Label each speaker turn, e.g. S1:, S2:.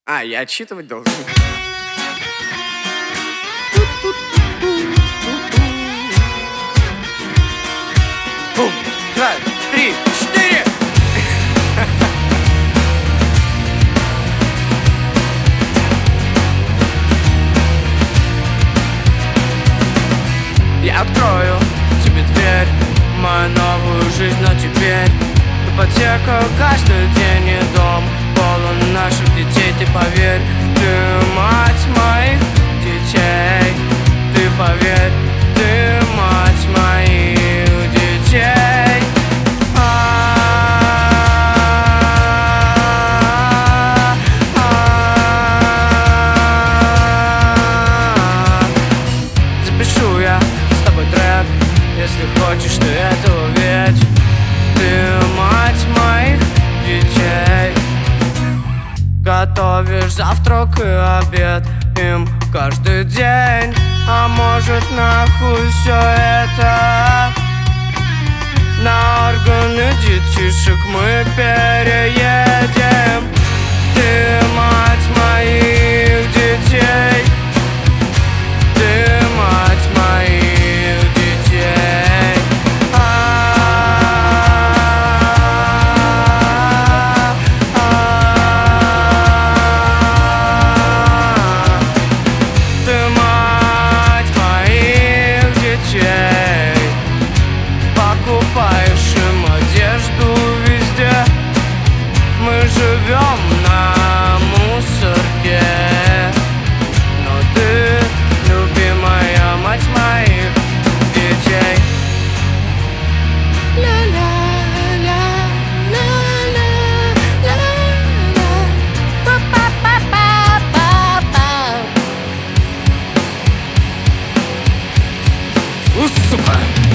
S1: Я отчитывать должен. Бум, 2, 3, 4. Я открою тебе дверь, мою новую жизнь, но теперь ипотека каждый день и дом полон наших детей. Ты поверь, ты мать моих детей. Ты поверь, ты мать моих детей. Запишу я с тобой трек, если хочешь ты этого, ведь ты мать моих детей. Готовишь завтрак и обед им каждый день. А может нахуй все это? На органы детишек мы переедем. Ты мать моих детей. Ты мать моих детей. Ты мать моих детей. Покупаешь им одежду везде. Мы живем на мусорке, но ты любимая мать моих детей. Сука!